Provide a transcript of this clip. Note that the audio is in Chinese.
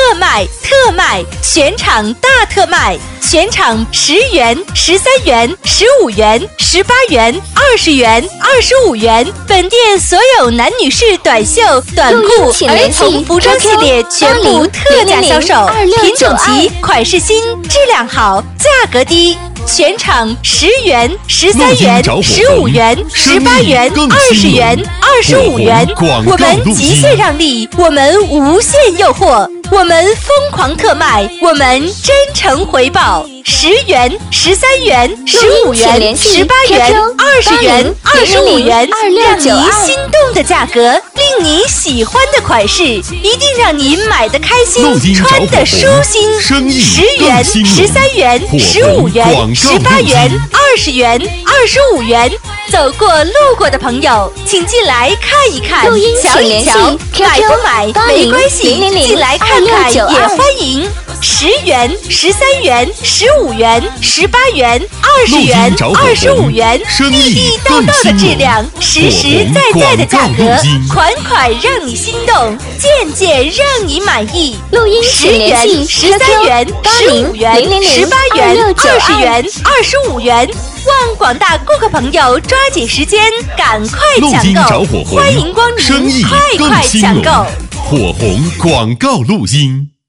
特卖，全场大特卖，全场10元、13元、15元、18元、20元、25元。本店所有男女士短袖、短裤、儿童服装系列全部特价销售，品种齐，款式新，质量好，价格低。全场10元、13元、15元、18元、20元、25元，我们极限让利，我们无限诱惑，我们疯狂特卖，我们真诚回报。10元、13元、15元、18元、20元、25元，让你心动的价格，令你喜欢的款式，一定让你买得开心，穿得舒心。10元、13元、15元、18元、20元、25元。走过路过的朋友，请进来看一看，瞧一瞧，买不买没关系，进来看看也欢迎。10元、13元、15元、18元、20元、25元，地地道道的质量，实实在在的价格，款款让你心动，件件让你满意。10元、13元、15元、18元、20元、25元。望广大顾客朋友抓紧时间，赶快抢购！欢迎光临，快快抢购！ 火红广告录音。